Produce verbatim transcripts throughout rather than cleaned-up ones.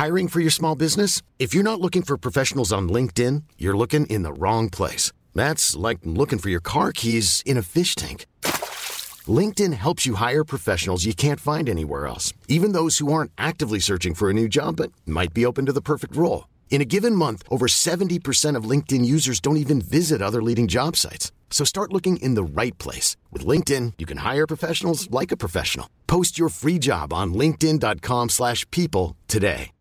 Hiring for your small business? If you're not looking for professionals on LinkedIn, you're looking in the wrong place. That's like looking for your car keys in a fish tank. LinkedIn helps you hire professionals you can't find anywhere else, even those who aren't actively searching for a new job but might be open to the perfect role. In a given month, over seventy percent of LinkedIn users don't even visit other leading job sites. So start looking in the right place. With LinkedIn, you can hire professionals like a professional. Post your free job on linkedin dot com slash people today.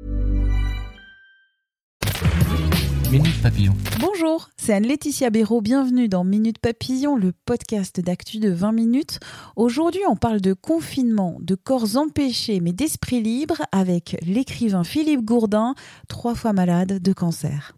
Minute Papillon. Bonjour, c'est Anne-Laetitia Béraud. Bienvenue dans Minute Papillon, le podcast d'actu de vingt minutes. Aujourd'hui, on parle de confinement, de corps empêchés mais d'esprit libre avec l'écrivain Philippe Gourdin, trois fois malade de cancer.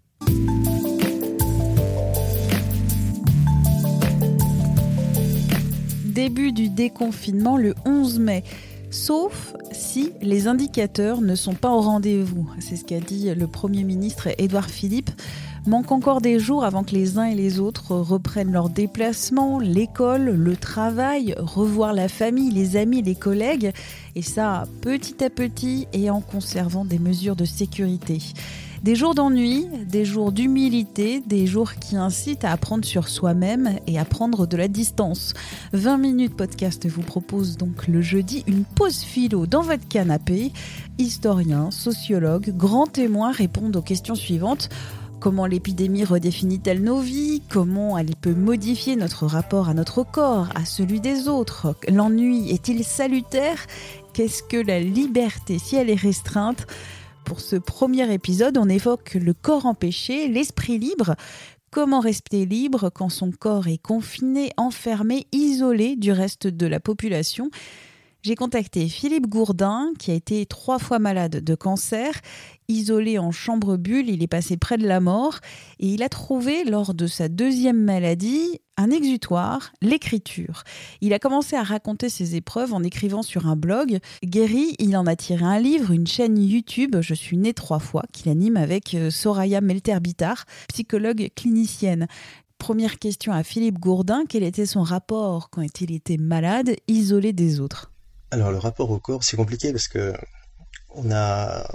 Début du déconfinement le onze mai. Sauf si les indicateurs ne sont pas au rendez-vous. C'est ce qu'a dit le Premier ministre Édouard Philippe. Manque encore des jours avant que les uns et les autres reprennent leurs déplacements, l'école, le travail, revoir la famille, les amis, les collègues. Et ça, petit à petit et en conservant des mesures de sécurité. Des jours d'ennui, des jours d'humilité, des jours qui incitent à apprendre sur soi-même et à prendre de la distance. vingt minutes podcast vous propose donc le jeudi une pause philo dans votre canapé. Historiens, sociologues, grands témoins répondent aux questions suivantes. Comment l'épidémie redéfinit-elle nos vies ? Comment elle peut modifier notre rapport à notre corps, à celui des autres ? L'ennui est-il salutaire ? Qu'est-ce que la liberté si elle est restreinte ? Pour ce premier épisode, on évoque le corps empêché, l'esprit libre. Comment rester libre quand son corps est confiné, enfermé, isolé du reste de la population ? J'ai contacté Philippe Gourdin, qui a été trois fois malade de cancer. Isolé en chambre bulle, il est passé près de la mort et il a trouvé, lors de sa deuxième maladie, un exutoire, l'écriture. Il a commencé à raconter ses épreuves en écrivant sur un blog. Guéri, il en a tiré un livre, une chaîne YouTube, Je suis né trois fois, qu'il anime avec Soraya Melter-Bitar, psychologue clinicienne. Première question à Philippe Gourdin, quel était son rapport quand il était malade, isolé des autres ? Alors le rapport au corps, c'est compliqué parce que on a,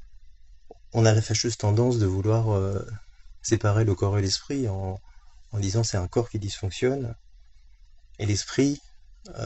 on a la fâcheuse tendance de vouloir euh, séparer le corps et l'esprit en, en disant c'est un corps qui dysfonctionne et l'esprit, euh,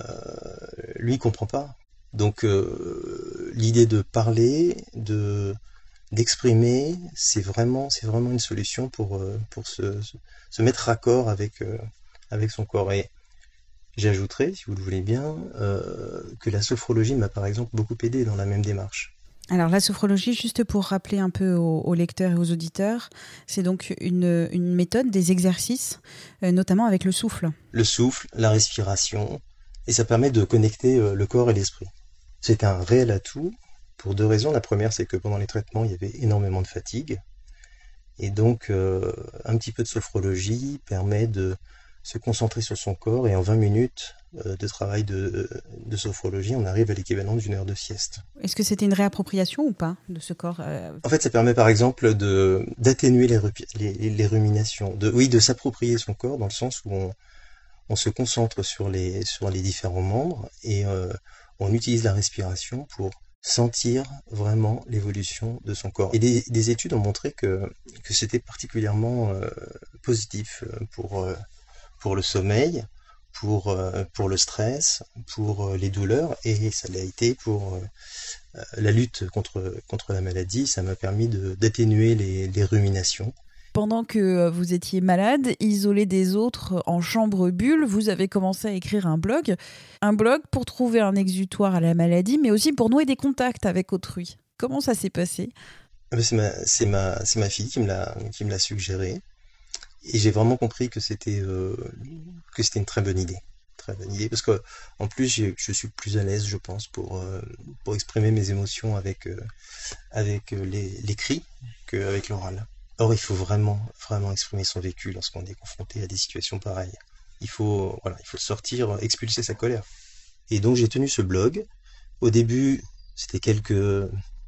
lui, comprend pas. Donc euh, l'idée de parler, de d'exprimer, c'est vraiment, c'est vraiment une solution pour euh, pour se, se mettre raccord avec euh, avec son corps. Et j'ajouterais, si vous le voulez bien, euh, que la sophrologie m'a par exemple beaucoup aidé dans la même démarche. Alors la sophrologie, juste pour rappeler un peu aux, aux lecteurs et aux auditeurs, c'est donc une, une méthode, des exercices, euh, notamment avec le souffle. Le souffle, la respiration, et ça permet de connecter euh, le corps et l'esprit. C'est un réel atout pour deux raisons. La première, c'est que pendant les traitements, il y avait énormément de fatigue. Et donc, euh, un petit peu de sophrologie permet de se concentrer sur son corps, et en vingt minutes euh, de travail de, de sophrologie, on arrive à l'équivalent d'une heure de sieste. Est-ce que c'était une réappropriation ou pas de ce corps euh... En fait, ça permet par exemple de, d'atténuer les, rupi- les, les ruminations, de, oui, de s'approprier son corps dans le sens où on, on se concentre sur les, sur les différents membres et euh, on utilise la respiration pour sentir vraiment l'évolution de son corps. Et des, des études ont montré que, que c'était particulièrement euh, positif pour... Euh, pour le sommeil, pour, euh, pour le stress, pour euh, les douleurs, et ça l'a été pour euh, la lutte contre, contre la maladie. Ça m'a permis de, d'atténuer les, les ruminations. Pendant que vous étiez malade, isolé des autres en chambre bulle, vous avez commencé à écrire un blog. Un blog pour trouver un exutoire à la maladie, mais aussi pour nouer des contacts avec autrui. Comment ça s'est passé ? C'est ma, c'est ma, c'est ma fille qui me l'a, qui me l'a suggéré. Et j'ai vraiment compris que c'était euh, que c'était une très bonne idée, très bonne idée, parce que en plus j'ai, je suis plus à l'aise, je pense, pour euh, pour exprimer mes émotions avec euh, avec les, l'écrit qu'avec l'oral. Or il faut vraiment vraiment exprimer son vécu lorsqu'on est confronté à des situations pareilles. Il faut voilà, il faut sortir, expulser sa colère. Et donc j'ai tenu ce blog. Au début, c'était quelques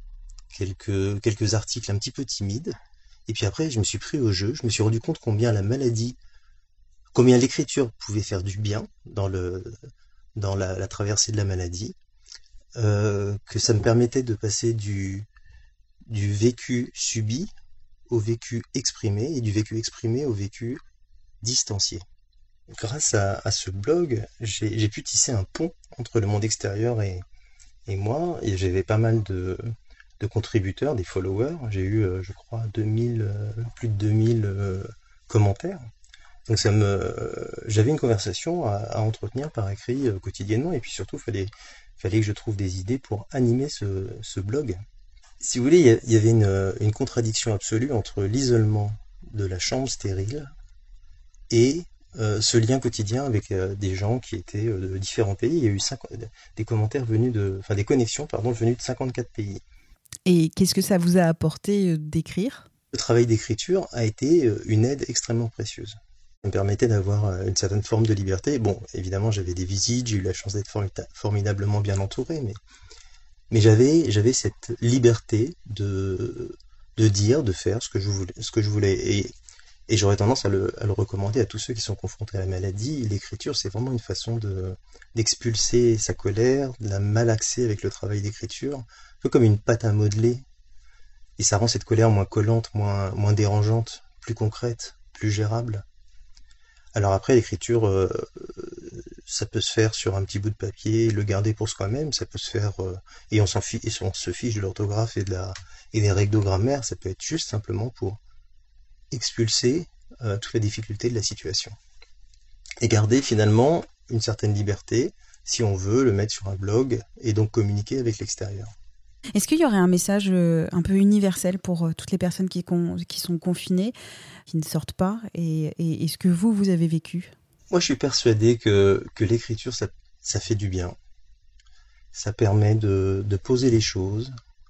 quelques quelques articles un petit peu timides. Et puis après, je me suis pris au jeu, je me suis rendu compte combien la maladie, combien l'écriture pouvait faire du bien dans, le, dans la, la traversée de la maladie, euh, que ça me permettait de passer du, du vécu subi au vécu exprimé et du vécu exprimé au vécu distancié. Grâce à, à ce blog, j'ai, j'ai pu tisser un pont entre le monde extérieur et, et moi, et j'avais pas mal de, de contributeurs, des followers. J'ai eu, euh, je crois, deux mille, euh, plus de deux mille euh, commentaires. Donc ça me, euh, j'avais une conversation à, à entretenir par écrit euh, quotidiennement, et puis surtout, fallait, fallait que je trouve des idées pour animer ce, ce blog. Si vous voulez, il y, a, il y avait une, une contradiction absolue entre l'isolement de la chambre stérile et euh, ce lien quotidien avec euh, des gens qui étaient euh, de différents pays. Il y a eu cinq, des commentaires venus de, enfin des connexions, pardon, venues de cinquante-quatre pays. Et qu'est-ce que ça vous a apporté euh, d'écrire ? Le travail d'écriture a été euh, une aide extrêmement précieuse. Ça me permettait d'avoir euh, une certaine forme de liberté. Bon, évidemment, j'avais des visites, j'ai eu la chance d'être formida- formidablement bien entouré, mais mais j'avais j'avais cette liberté de de dire, de faire ce que je voulais, ce que je voulais. Et Et j'aurais tendance à le, à le recommander à tous ceux qui sont confrontés à la maladie. L'écriture, c'est vraiment une façon de, d'expulser sa colère, de la malaxer avec le travail d'écriture, un peu comme une pâte à modeler. Et ça rend cette colère moins collante, moins, moins dérangeante, plus concrète, plus gérable. Alors après, l'écriture, euh, ça peut se faire sur un petit bout de papier, le garder pour soi-même, ça peut se faire, euh, et on s'en fiche, et on se fiche de l'orthographe et de la, et des règles de grammaire, ça peut être juste simplement pour expulser euh, toutes les difficultés de la situation. Et garder finalement une certaine liberté, si on veut le mettre sur un blog, et donc communiquer avec l'extérieur. Est-ce qu'il y aurait un message euh, un peu universel pour euh, toutes les personnes qui, con, qui sont confinées, qui ne sortent pas, et, et, et ce que vous, vous avez vécu ? Moi, je suis persuadé que, que l'écriture, ça, ça fait du bien. Ça permet de, de poser les choses,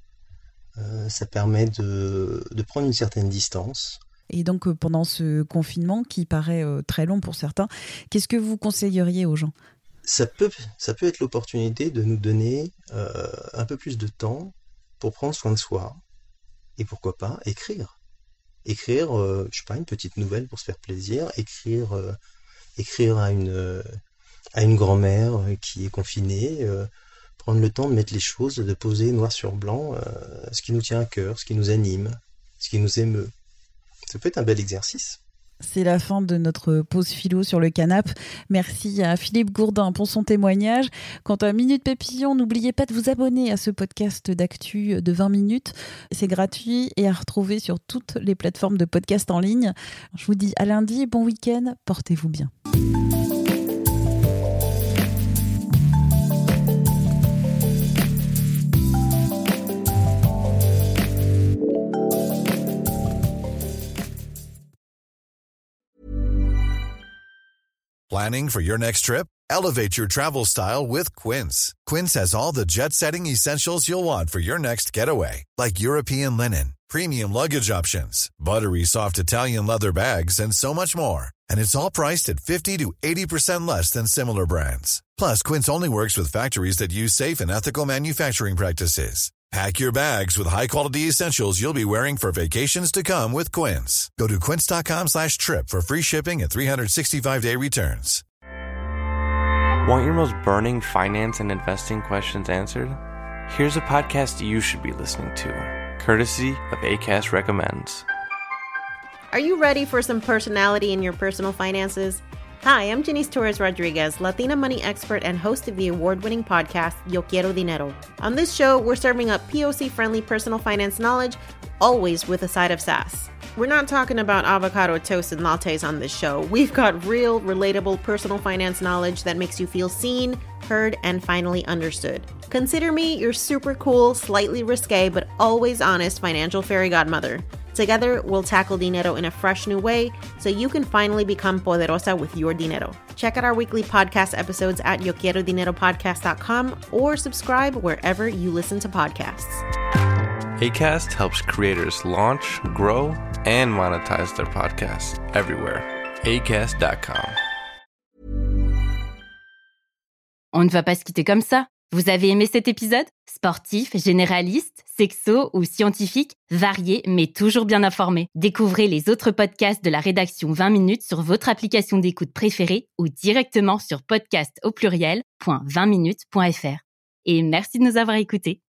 euh, ça permet de, de prendre une certaine distance. Et donc, euh, pendant ce confinement, qui paraît euh, très long pour certains, qu'est-ce que vous conseilleriez aux gens ? Ça peut, ça peut être l'opportunité de nous donner euh, un peu plus de temps pour prendre soin de soi. Et pourquoi pas écrire. Écrire, euh, je sais pas, une petite nouvelle pour se faire plaisir. Écrire, euh, écrire à une, euh, à une grand-mère qui est confinée. Euh, prendre le temps de mettre les choses, de poser noir sur blanc euh, ce qui nous tient à cœur, ce qui nous anime, ce qui nous émeut. Ça peut être un bel exercice. C'est la fin de notre pause philo sur le canapé. Merci à Philippe Gourdin pour son témoignage. Quant à Minute Papillon, n'oubliez pas de vous abonner à ce podcast d'actu de vingt minutes. C'est gratuit et à retrouver sur toutes les plateformes de podcast en ligne. Je vous dis à lundi, bon week-end, portez-vous bien. Planning for your next trip? Elevate your travel style with Quince. Quince has all the jet-setting essentials you'll want for your next getaway, like European linen, premium luggage options, buttery soft Italian leather bags, and so much more. And it's all priced at fifty to eighty percent less than similar brands. Plus, Quince only works with factories that use safe and ethical manufacturing practices. Pack your bags with high-quality essentials you'll be wearing for vacations to come with Quince. Go to quince.com slash trip for free shipping and three sixty-five day returns. Want your most burning finance and investing questions answered? Here's a podcast you should be listening to, courtesy of Acast Recommends. Are you ready for some personality in your personal finances? Hi, I'm Janice Torres-Rodriguez, Latina money expert and host of the award-winning podcast, Yo Quiero Dinero. On this show, we're serving up P O C-friendly personal finance knowledge, always with a side of sass. We're not talking about avocado toast and lattes on this show. We've got real, relatable personal finance knowledge that makes you feel seen, heard, and finally understood. Consider me your super cool, slightly risque, but always honest financial fairy godmother. Together, we'll tackle dinero in a fresh new way so you can finally become poderosa with your dinero. Check out our weekly podcast episodes at yo quiero dinero podcast dot com or subscribe wherever you listen to podcasts. Acast helps creators launch, grow, and monetize their podcasts everywhere. acast dot com. On ne va pas se quitter comme ça. Vous avez aimé cet épisode ? Sportif, généraliste, sexo ou scientifique, varié mais toujours bien informé. Découvrez les autres podcasts de la rédaction vingt minutes sur votre application d'écoute préférée ou directement sur podcast au pluriel point vingt minutes point f r. Et merci de nous avoir écoutés.